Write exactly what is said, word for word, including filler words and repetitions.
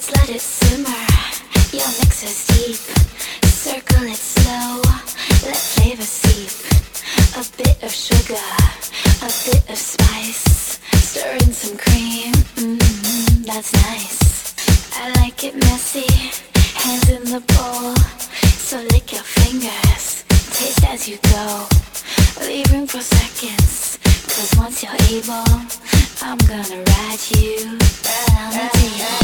let it simmer. Your mix is deep. Circle it slow. Let flavor seep. A bit of sugar, a bit of spice. Stir in some cream. Mmm, that's nice. I like it messy. Hands in the bowl. So lick your fingers. Taste as you go. Leave room for seconds. Cause once you're able, I'm gonna ride you around the table.